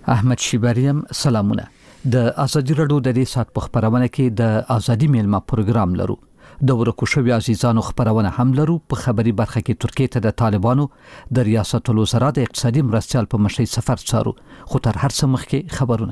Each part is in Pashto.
احمد شیبریم سلامونه. د ازادي رادیو د دې سات په خبرونه کې د ازادي میلمه پروګرام لرو. د ورکو شوی عزیزانو خبرونه هم لرو. په خبري برخه کې ترکیه ته د طالبانو د ریاست الوزرا د اقتصادي مرستيال په مشي سفر څارو. خو تر هر څه مخکې خبرونه.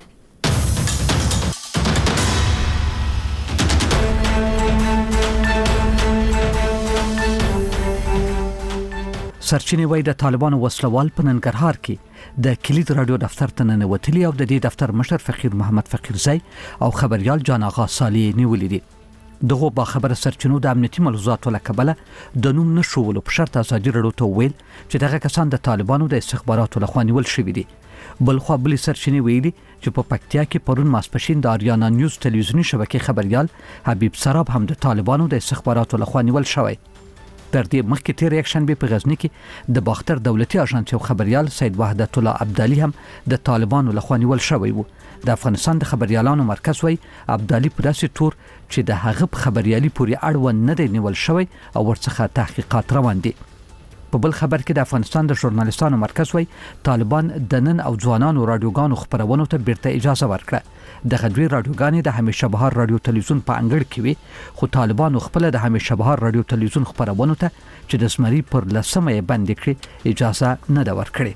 سرچینې وای د طالبانو وسلوال په ننګرهار کې د کلید رادیو دفتر ته ننوتلی او د دې دفتر مشر فقیر محمد فقیرزی او خبريال جان آغا صالح نیولې دي. دغه با خبره سرچینو د امنیتي ملحوظاتو لکبله د نوم نشولو په شرط ازادي رادیو ته ویل چې دغه کسان د طالبانو د استخباراتو لخوا نیول شوی دي. بل خو بل سرچینې ویلي چې په پکتیا کې پرون ماسپښین د آریانا نیوز ټلویزیونی شبکې خبريال حبیب سراب هم د طالبانو د استخباراتو لخوا نیول شوی. تر دې مخکې تیر اکشن به په غزنی کې د باختر دولتي اژانس یو خبريال سید وحدت الله عبدالي هم د طالبانو لخوا نیول شوی وو. د افغانستان د خبريالانو مرکز وای عبدالي په داسې تور چې د هغه خبريالي پوری اړوند نه دی نیول شوی او ورڅخه تحقیقات روان دي. په بل خبر کې د افغانستان د ژورنالیستانو مرکز وای طالبان د نن او ځوانانو رادیوګانو خبرونو ته بیرته اجازه ورکړه. د غدوی رادیوګانې د همیشه بهار رادیو ټلویزیون په انګړ کې وي خو طالبانو خپل د همیشه بهار رادیو ټلویزیون خبرونو ته چې د زمری پر لسمه بند کړي اجازه نه ده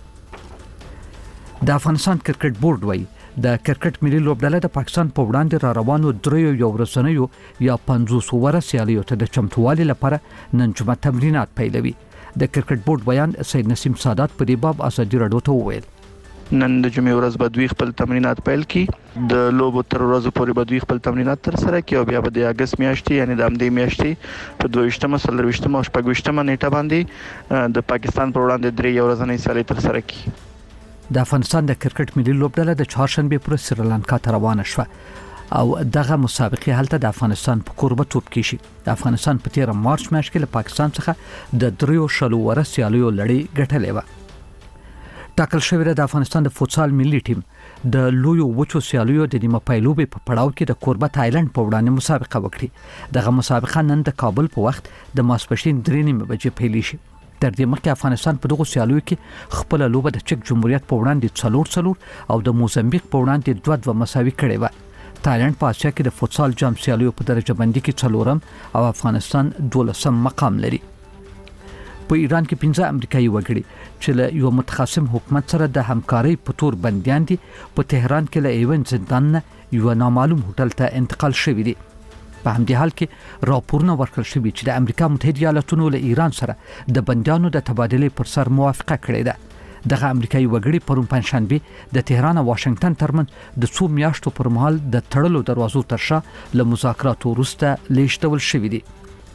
ورکړي. د افغانستان کرکټ بورډ وای د کرکټ ملي لوبډله د پاکستان په وړاندې را روانو دریو یو ورسنیو یا 500 ور سیالیو ته د چمتووالي لپاره نن جمعه تمرینات پیلوي. د کرکټ بورډ بیان سید نسیم سادات په دې باب ازادي رادیو ته وویل نن د جمعې ورځ به دوی خپل تمرینات پیل کړي. د لوبو تر ورځې پورې به دوی خپل تمرینات تر سره کړي او بیا به د اگست میاشتې یعنی د امدې میاشتې په 22مه 23مه او 25مه نیټه باندې د پاکستان پر وړاندې درې یو ورځې سیالي تر سره کړي. د افغانستان د کرکټ ملي لوبډله د چهارشنبه پر سریلانکا ته روانه شوه او دغه مسابقه هلته د افغانستان په کوربتوب کې شي. د افغانستان په 13 مارچ میاشت کې له پاکستان څخه د دریو شلو ور سیالیو لړۍ ګټلې و. ټاکل شوی د افغانستان د فوتسال ملي ټیم د لویو وچو سیالیو د نیمه پایلوبې په پړاو کې د کوربت آیلند په وړاندې مسابقه وکړي. دغه مسابقه نن د کابل په وخت د ماسپښین 3:30 بجې پیل شي. تر دې مخکې افغانستان په دغه سیالیو کې خپل لوبه د چک جمهوریت په وړاندې 4-4 او د موزمبیق په وړاندې 2-2 مساوي کړې و. تایلند په اسیا کې د فوتسال جام سیالیو په درجه بندي کې 4م او افغانستان 12م مقام لري. په ایران کې 15 امریکایي وګړي چې له یو متخاصم حکومت سره د همکارۍ په تور بنديان دي په تهران کې له ایون زندان نه یو نامعلوم هوټل ته انتقال شوی دي. په همدې حال کې راپورونه ورکړل شوی چې د امریکا متحده ایالاتونو له ایران سره د بنديانو د تبادلې پر سر موافقه کړې ده. دغه امریکایي وګړي پرون پنځشنبه د تهران او واشنگټن ترمنځ د څو میاشتو پر مهال د تړلو دروازو تر شا له مذاکراتو وروسته لیږدول شوی دي.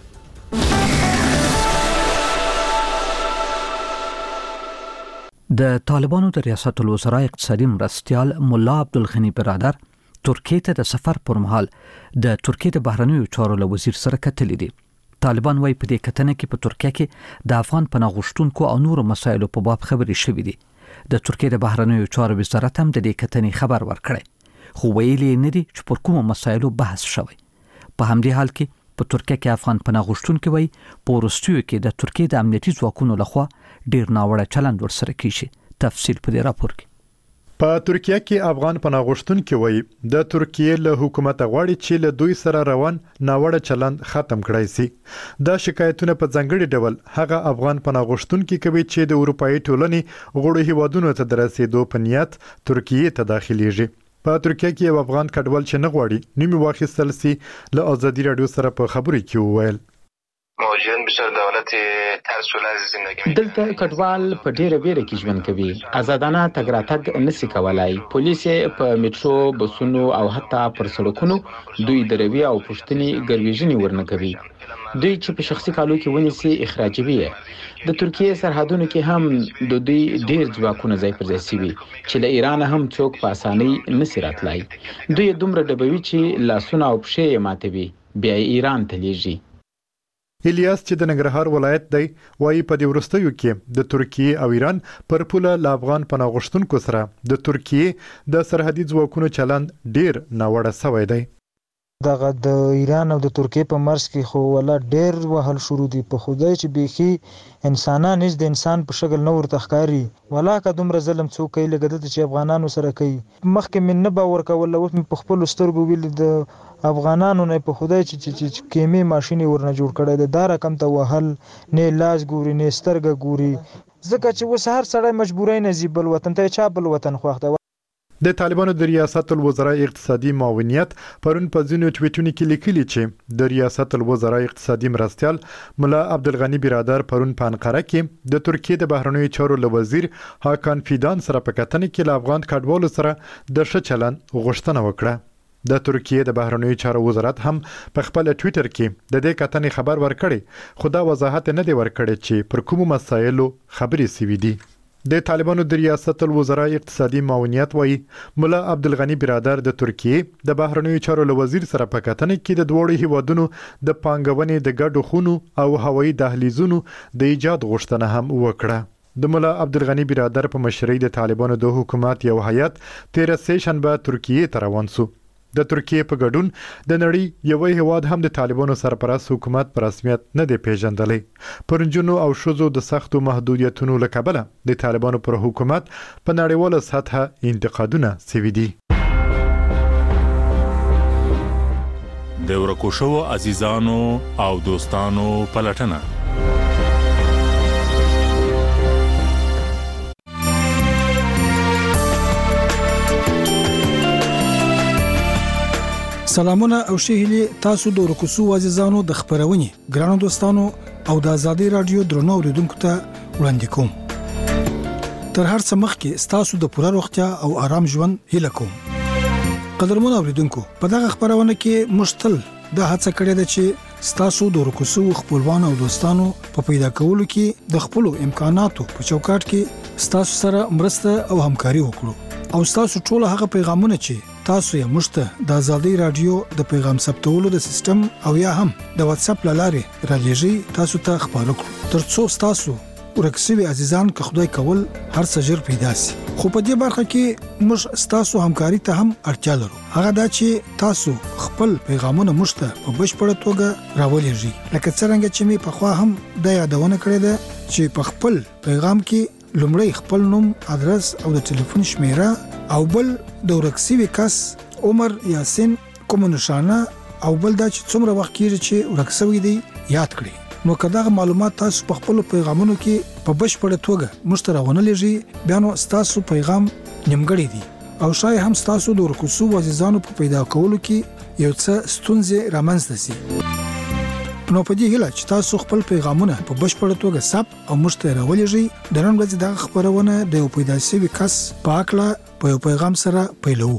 د طالبانو د ریاست الوزرا اقتصادي مرستيال مولا عبدالغنی برادر ترکیه ته د سفر پر مهال د ترکیه د بهرنیو چارو له وزیر سره کتلې دي. طالبان وايي په دې کتنه کې په ترکیه کې د افغان پناه غوښتونکو او نورو مسایلو په باب خبرې شوې دي. د ترکیه د بهرنیو چارو وزارت هم د دې کتنې خبر ورکړی خو ویلي نه دي چې پر کومو مسایلو بحث شوی. په همدې حال کې په ترکیه کې افغان پناه غوښتونکو وايي په وروستیو کې د ترکیه د امنیتي ځواکونو لخوا ډیر ناوړه چلند ورسره کیږي. تفصیل په دې راپور کې. په ترکیه کې افغان پناه غوښتونکو وایي د ترکیه له حکومت غواړي چې له دوی سره روان ناوړه چلند ختم کړای شي. دا شکایتونه په ځانګړي ډول هغه افغان پناه غوښتونکو کوي چې د اروپאי ټولنې غړو هیوادونو ته درسېدو په نیت ترکیه ته داخليږي. په ترکیه کې یو افغان کډوال چې نه غواړي نیمه واخیستل سي له ازادي رادیو سره په خبرو کې وویل موجودن بسیار دولت ترس و لرز زندگی میکنن. دلته کډوال په ډیره بیره کې ژوند کوي. آزادانه تګ راتګ نشي کولای. پولیس په میټرو بسونو او حتی پر سړکونو دوی دروي او پښتني ګرویژنې ورنه کوي. دوی چې په شخصي کالو کې ونیسي اخراجوي. د ترکیه سرحدونو کې هم د دوی ډیر ځواکونه ځای پر ځای شوي چې له ایران هم څوک په اسانۍ نشي راتلای. دوی دومره ډبوي چې لاسونه او پښې یې ماتوي بیا ایران ته لیږي. الیاس چې د ننګرهار ولایت دی وايي په دې ورستیو کې د ترکیه او ایران پر پوله له افغان پناه غوښتونکو سره د ترکیه د سرحدي ځواکونو چلند ډیر ناوړه شوی دی. دغه د ایران او د ترکیه په مرز کې خو ولا ډیر وهل شروع دي په خدای چې بيخي انسانان هیڅ د انسان په شکل نه ورته ښکاري ولا که دومره ظلم څوک کوي لکه د چې افغانانو سره کوي مخکې من نه باور کول اوس په خپل سترګو ویل د افغانانو نه په خدای چې کیمې ماشين ورنه جوړ کړي د دار کم ته وهل نه لاس ګوري نه سترګه ګوري ځکه چې وس هر سړی مجبورای نه زی بل وطن ته چا بل وطن خوښ د طالبانو د ریاست الوزرا اقتصادي معاونیت پرون په ځینو ټویټونو کې لیکلي چې د ریاست الوزرا اقتصادي مرستيال مولا عبدالغنی برادر پرون په انقره کې د ترکیه د بهرنیو چارو وزیر هاکان فیدان سره په کتنه کې له افغان کډوالو سره د ښه چلند غوښتنه وکړه د ترکیه د بهرنیو چارو وزارت هم په خپل ټویټر کې د دې کتنې خبر ورکړي خو دا وضاحت نه دی ورکړی چې پر کومو مسایلو خبرې سوي دي د طالبانو د ریاست الوزرا اقتصادي معاونیت وایي مولا عبدالغنی برادر د ترکیه د بهرنیو چارو وزیر سره په کتنه کې د دوړو هیوادونو د پانګونې د ګډو خونو او هوایي دهلیزونو د ایجاد غوښتنه هم وکړه د مولا عبدالغنی برادر په مشرۍ د طالبانو د حکومت یو هیئت 13 سیشنبه ترکیه ته روان شو د ترکیه په ګډون د نړۍ یو هیواد هم د طالبانو سرپرست حکومت پر رسمیت نه دی پیژندلې پرنجونو او شوزو د سختو محدودیتونو لکبله د طالبانو پر حکومت په نړیواله سطح انتقادونه سوي دي د ورکو شو عزیزانو او دوستانو پلټنه سلامونه او شهيلي تاسو د ورکوسو عزیزانو د خبرونې ګرانو دوستانو او د ازادي رادیو درنو اوریدونکو ته وړاندې کوم تر هر څه مخکې تاسو د پوره روغتیا او آرام ژوند هیله کوم قدرمن اوریدونکو په دغه خبرونه کې مشتل د هڅه کړې ده چې تاسو د ورکوسو خپلوان او دوستانو په پیدا کولو کې د خپل امکاناتو په چوکاټ کې تاسو سره مرسته او همکاري وکړو او تاسو ټول هغه پیغامونه چې تاسو یې مشته د ازادي رادیو د پیغام ثبتولو د سیستم او یا هم د واتس اپ لارې راځي تاسو ته خبرو کړو ترڅو تاسو ورکسوي عزیزان که خدای کول هر څه جر پیدا سي خو په دې برخه کې موږ تاسو همکاري ته هم اړتیا لرو هغه دا چې تاسو خپل پیغامونه مشته په بشپړه توګه راولېږئ لکه څنګه چې می په خوا هم د یادونه کړې ده چې په خپل پیغام کې لومړی خپل نوم ادرس او د ټلیفون شمیره او بل د ورکسوي کس عمر یا سن کوم نشانه او بل دا چې څومره وخت کېږي چې ورکسوي دی یاد کړئ نو کداغه معلومات تاسو په خپل پیغامونو کې په بشپړه توګه مشترکونه لږی بیا نو تاسو پیغام نیمګړی دی او شای هم تاسو د ورکوسو عزیزانو په پیدا کولو کې یو څه ستونزې رامنځته سي نو په دې هیله چې تاسو خپل پیغامونه په بشپړه توګه ثبت او مشترک ولېږئ د نن ورځې د خبرونه د یو پیدا شوی کس په اړه په یو پیغام سره پیلو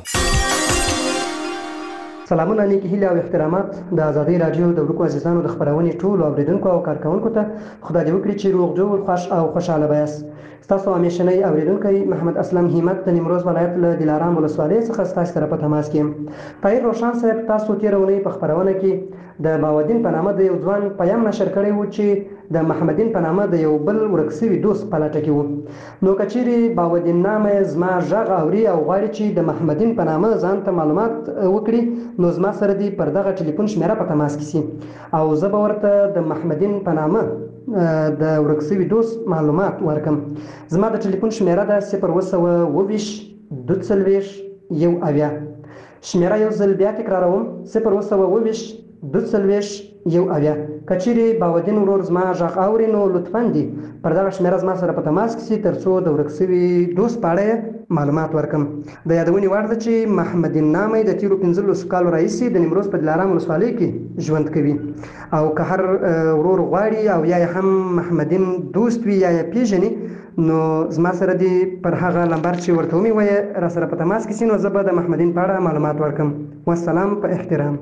سلامونه نیکی هیله او احترامات د ازادي رادیو د ورکو عزیزانو د خبرونې ټول اوریدونکو او کارکونکو ته خدای دې وکړي چې روغ جوړ خوش او خوشاله بایاست تاسو همیشنی اوریدونکو محمد اسلم همت د نیمروز ولایت له دلارام ولسوالۍ څخه تاسو سره په تماس کې طاهر روشن صاحب تاسو تیرونی په خبرونه کې د باودین په نامه د یو ځوان پیام نشر کړی و چې د محمدین په نامه د یو بل ورکسوي دوست په لټه کې و نو کچيري باودین نامه زما ژغ اوري او غواړي چې د محمدین په نامه ځان ته معلومات وکړي نو زما سره دی پر دغه ټلیفون شمیره په تماس کې سي او زه به ورته د محمدین په نامه د ورکسوي دوست معلومات ورکم زما د ټلیفون شمیره ده 020 22 یو اویا شمیره یو ځل بیا تکراروم 020 22 یو اویا کچيري باودین ورور زما ژغ اوري نو لطفاً دي پر دغه شمیره زما سره په تماس کې سي ترڅو د ورکسوي دوست په اړه معلومات ورکم د یادونې وړ ده چې محمدین نامه د تیرو 15 کالو رئیس د نیمروز په دلارام ولسوالۍ کې ژوند کوي او که هر ورور غواړي او یا هم محمدین دوست وي یا پیژني نو زما سره دی پر هغه نمبر چې ورته ومي وای را سره په تماس کې سي نو زه به د محمدین په اړه معلومات ورکم والسلام په احترام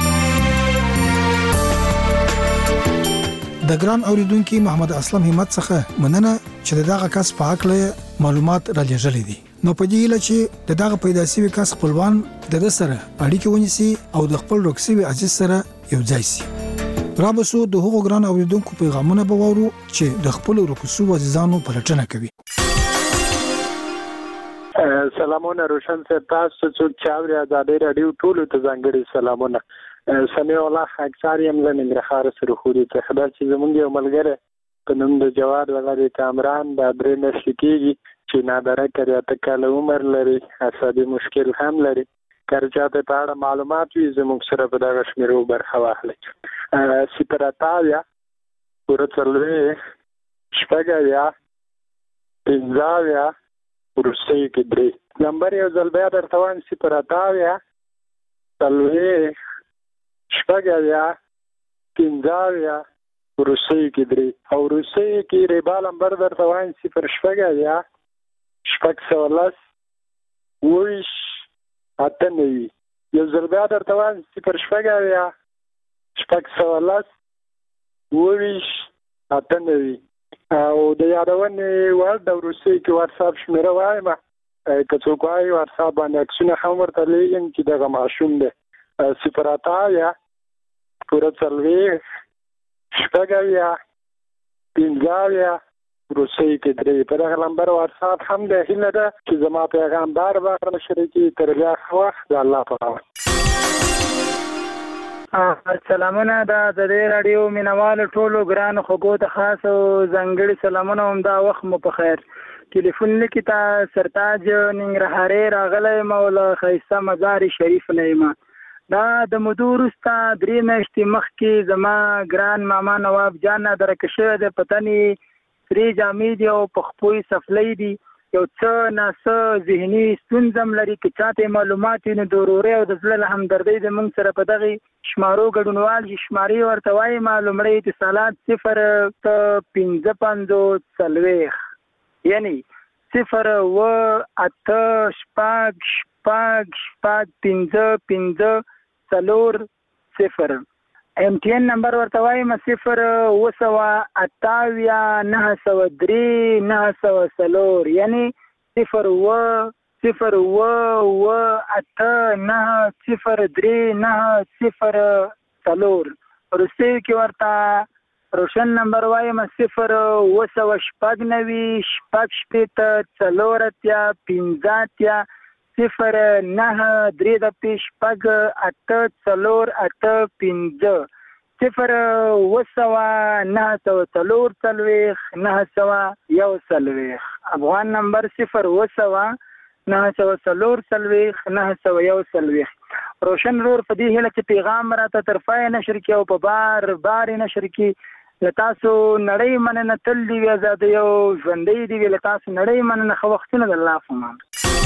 د ګران اوریدونکو محمد اسلم همت څخه مننه چې دغه کس په اړه معلومات را لېږلې دي نو په دې لاره چې دغه پیدا شوی کس خپلوان د سره اړیکه ونیسي او د خپل روکسوي عزیز سره یو ځای شي رابسو د هغو ګران اوریدونکو پیغامونه به وورو چې د خپل روکسو عزیزانو پلټنه کوي سلامونه روشن صاحب تاسو چې چاوري ازادي رادیو ټول ته ځانګړي سلامونه سمیع الله اکثر یم له ننګرهار سره خو دې ته خبر چې زمونږ یو ملګری په نوم د جواد وغیرہ کامران د 3 میاشتې کېږي چې نادرک لري 8 کاله عمر لري عصبي مشکل هم لري کرچاته په اړه معلومات وي زموږ سره په دغه شمیرو برخه واخلئ سپراتاویا ورڅلوي شپږاویا پنځاویا ورسې کې 3 نمبر یو ځل بیا درته وایم سپراتاویا څلوي شپږاویا پنځاویا ورسې کې 3 او ورسې کې ریبا نمبر درته وایم 0 شپږ 14 اتنوي یو ځل بیا درته وایم 0 شپږ 14 اتنوي او د یادونې وړ د روسي کې واتساپ شمیره وایم که څوک وایي واتساپ باندې عکسونه هم ورته لیږم چې دغه ماشوم دی 0 پوره 4 شپږاویا پنځاویا روسي کې 3 په دغه نمبر واتساپ هم د هیله ده چې زما پیغام بار شریکي تر بیا وخت د الله په امان. سلامونه د دې رادیو مینوال ټولو ګران خوګو ته خاص او ځانګړي سلامونه هم دا وخت مو په خیر. ټلیفون لیکي تا سرتاج ننګرهاري راغلی مولا خیسته مزار شریف نه دا د مدورستا 3 میاشتې مخکې زما ګران ماما نواب جان درک شوی د پتنی سری جامې دی او پخپوی سفلې دی یو څه ناسه ذهني ستونزم لري چې چاته معلومات نه ضروري او د زړه همدردي د موږ سره په دغه شمارو ګډونوال شماري ورته وایي معلومړی اتصالات 055 یعنی 0 و 8 شپږ 5 0 MTN نمبر ورته وایم 0 928 903 904 یعنی 0 و 8 903 904 روسي کې ورته روشن نمبر وایم 0 و شپږ 0 9 3 شپږ 8 4 8 5 0 و 9 افغان نمبر 0 و 9 روشن رور په دې هله چې پیغام راته طرفای نشر کې او په بار نشر کې لتاسو نړۍ مننه تل دی آزاد یو ژوندۍ دی لتاسو نړۍ مننه خو وختونه د الله فمان.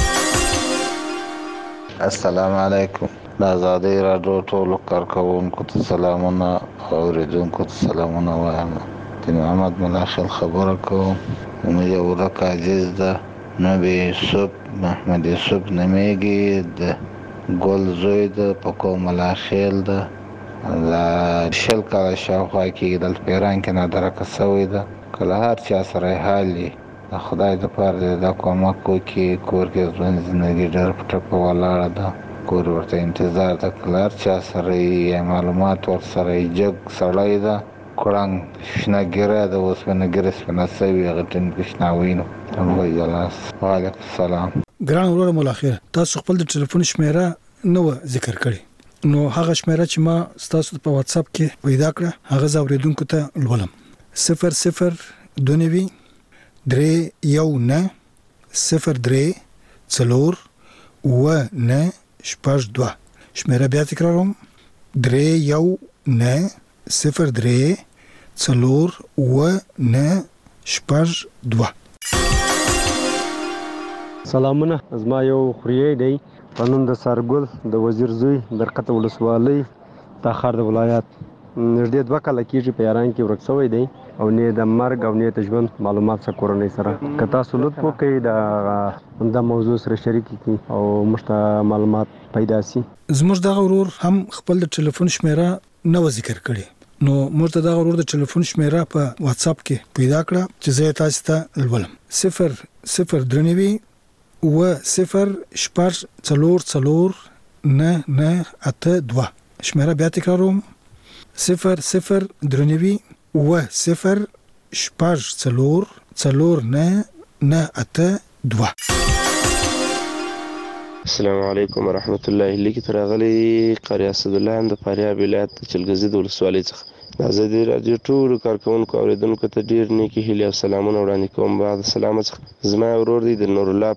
السلام علیکم د آزادۍ راډیو ټولو کارکوونکو ته سلامونه او اوریدونکو ته سلامونه وایم. د محمد ملاخل خبره کوم یو ورک عزیز ده نبی یوسف محمد یوسف نمیږي د ګل زوی ده په کوم ملاخل ده د شل کاله شاوخوا کې دلته په ایران کې نادرکه سوی ده کله هر چا سره حالي خدای د پاره د کومک کوي کور کې ځوان زندگی ډېر پټه ولاړه ده کور ورته انتظار د کلار چا سره یې معلومات ور سره جګ سړی ده کورنګ شنګره د وسپنګره سپناسوي غټن پښناوینو الله جلاس وعلیکم السلام. ګران ورور ملاخر تاسو خپل د ټلیفون شمیره نو ذکر کړی نو هغه شمیره چې ما تاسو په واتس اپ کې پیدا کړه هغه زاوریدونکو ته لولم 0029 3 1 9 0 3 4 و 9 شپږ 2 شمیره بیا تکراروم 3 1 9 0 3 4 و 9 شپږ 2. سلامونه زما یو خوري دی قانون د سرګل د وزیر زوی برکت ولسوالۍ د خار د ولایت نږدې 2 کال کېږي په ایران کې ورکسوي دی او نه د مرګ او نه د ژوند معلومات سره کورنۍ سره کتا سلوت وکړي د موضوع سره شریک کی او مشته معلومات پیدا سي. زموږ د غرور هم خپل د ټلیفون شمیره نو ذکر کړي نو موږ د غرور د ټلیفون شمیره په واتس اپ کې پیدا کړه چې زه تاسو ته لولم 0 و 0 شپږ 4 9 9 8 2 شمیره بیا تکراروم 0 و 0 شپږ 4 9 9 8 2. السلام علیکم ورحمت الله. لیکي ترغلي قاری اسد الله هم د فاریاب ولایت چلګزي د ولسوالۍ څخه د ازادي رادیو ټول کارکونکو اوریدونکو ته ډیر نیکی هیله او سلامونه وړاندې کوم. بعد سلام څخه زما ورور دی د نور الله